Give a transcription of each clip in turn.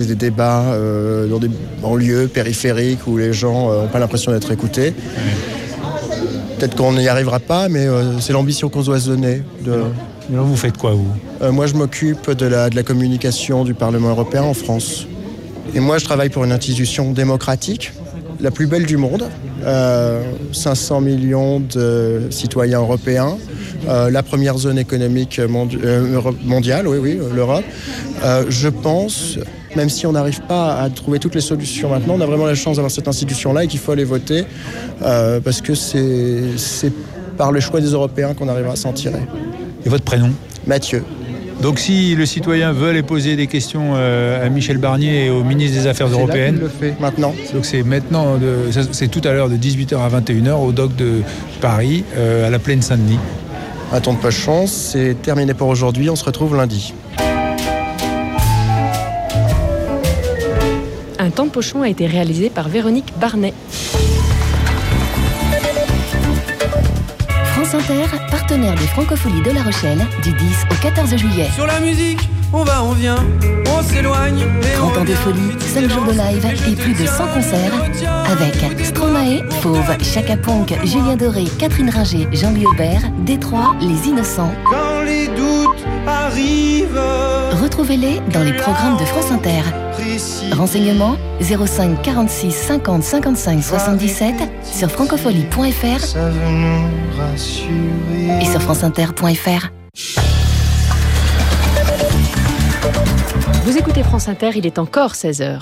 des débats dans des banlieues périphériques où les gens n'ont pas l'impression d'être écoutés. Peut-être qu'on n'y arrivera pas, mais c'est l'ambition qu'on doit se donner. Alors vous faites quoi, vous ? Moi, je m'occupe de la communication du Parlement européen en France. Et moi, je travaille pour une institution démocratique, la plus belle du monde. 500 millions de citoyens européens. La première zone économique mondiale, oui, l'Europe. Je pense, même si on n'arrive pas à trouver toutes les solutions maintenant, on a vraiment la chance d'avoir cette institution-là et qu'il faut aller voter parce que c'est par le choix des Européens qu'on arrivera à s'en tirer. Et votre prénom ? Mathieu. Donc si le citoyen veut aller poser des questions à Michel Barnier et au ministre des Affaires européennes... C'est là qu'il le fait, maintenant. Donc c'est maintenant, c'est tout à l'heure de 18h à 21h au dock de Paris, à la Plaine Saint-Denis. Un ton de pochon, c'est terminé pour aujourd'hui, on se retrouve lundi. Un temps de pochon a été réalisé par Véronique Barnet. France Inter, partenaire des Francopholies de La Rochelle, du 10 au 14 juillet. Sur la musique, on va, on vient, on s'éloigne. 30 ans de folie, 5 jours de live et plus de 100 concerts avec Stromae, Fauve, Chaka Ponk, Julien Doré, Catherine Ringer, Jean-Louis Aubert, Détroit, Les Innocents. Quand les doutes arrivent, retrouvez-les dans les programmes de France Inter. Renseignements 05 46 50 55 77 sur francofolie.fr et sur franceinter.fr. Vous écoutez France Inter, il est encore 16h.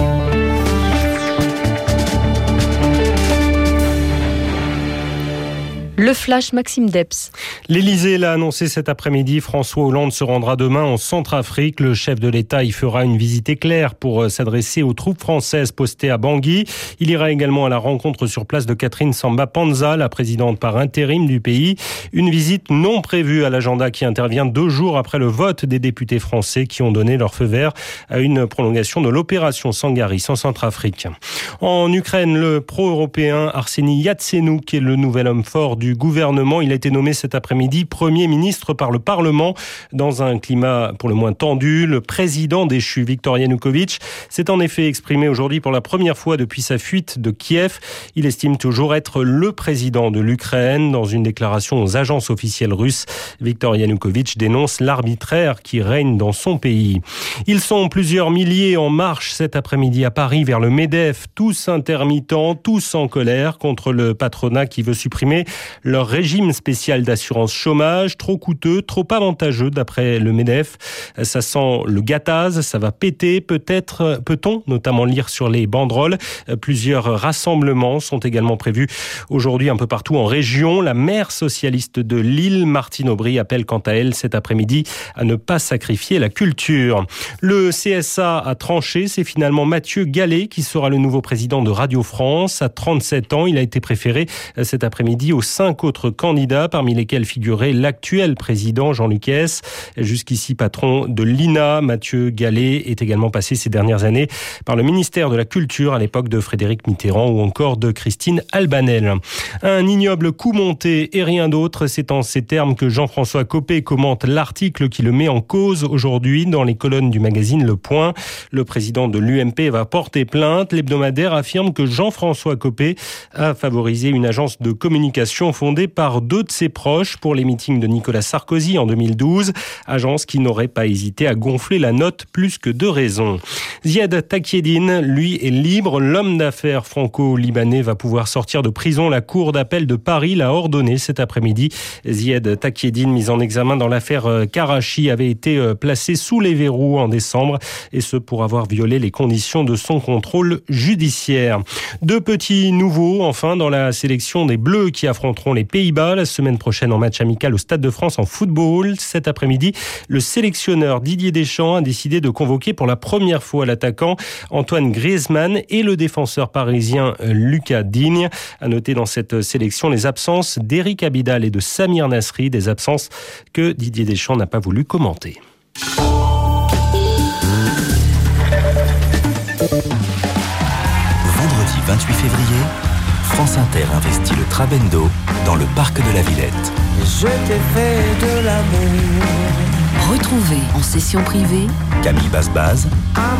Le flash Maxime Depps. L'Élysée l'a annoncé cet après-midi. François Hollande se rendra demain en Centrafrique. Le chef de l'État y fera une visite éclair pour s'adresser aux troupes françaises postées à Bangui. Il ira également à la rencontre sur place de Catherine Samba Panza, la présidente par intérim du pays. Une visite non prévue à l'agenda qui intervient 2 jours après le vote des députés français qui ont donné leur feu vert à une prolongation de l'opération Sangaris en Centrafrique. En Ukraine, le pro-européen Arseni Yatsenyuk est le nouvel homme fort du gouvernement. Il a été nommé cet après-midi Premier ministre par le Parlement dans un climat pour le moins tendu. Le président déchu, Viktor Yanukovych, s'est en effet exprimé aujourd'hui pour la première fois depuis sa fuite de Kiev. Il estime toujours être le président de l'Ukraine. Dans une déclaration aux agences officielles russes, Viktor Yanukovych dénonce l'arbitraire qui règne dans son pays. Ils sont plusieurs milliers en marche cet après-midi à Paris vers le MEDEF, tous intermittents, tous en colère contre le patronat qui veut supprimer leur régime spécial d'assurance chômage, trop coûteux, trop avantageux d'après le MEDEF. Ça sent le gâtaz, ça va péter, peut-on notamment lire sur les banderoles. Plusieurs rassemblements sont également prévus aujourd'hui un peu partout en région. La maire socialiste de Lille, Martine Aubry, appelle quant à elle cet après-midi à ne pas sacrifier la culture. Le CSA a tranché, c'est finalement Mathieu Gallet qui sera le nouveau président de Radio France. À 37 ans, il a été préféré cet après-midi aux 5 autres candidats, parmi lesquels figurait l'actuel président Jean-Luc Hess. Jusqu'ici patron de l'INA, Mathieu Gallet est également passé ces dernières années par le ministère de la Culture à l'époque de Frédéric Mitterrand ou encore de Christine Albanel. Un ignoble coup monté et rien d'autre, c'est en ces termes que Jean-François Copé commente l'article qui le met en cause aujourd'hui dans les colonnes du magazine Le Point. Le président de l'UMP va porter plainte. L'hebdomadaire affirme que Jean-François Copé a favorisé une agence de communication fondée par 2 de ses proches pour les meetings de Nicolas Sarkozy en 2012, agence qui n'aurait pas hésité à gonfler la note plus que de raison. Ziad Takieddine, lui, est libre. L'homme d'affaires franco-libanais va pouvoir sortir de prison. La cour d'appel de Paris l'a ordonné cet après-midi. Ziad Takieddine, mis en examen dans l'affaire Karachi, avait été placé sous les verrous en décembre, et ce pour avoir violé les conditions de son contrôle judiciaire. 2 petits nouveaux, enfin, dans la sélection des Bleus qui affronteront les Pays-Bas la semaine prochaine en match amical au Stade de France en football. Cet après-midi, le sélectionneur Didier Deschamps a décidé de convoquer pour la première fois l'attaquant Antoine Griezmann et le défenseur parisien Lucas Digne. À noter dans cette sélection les absences d'Eric Abidal et de Samir Nasri, des absences que Didier Deschamps n'a pas voulu commenter. Vendredi 28 février, France Inter investit le Trabendo dans le parc de la Villette. Je t'ai fait de l'amour. Retrouvez en session privée Camille Basbaz,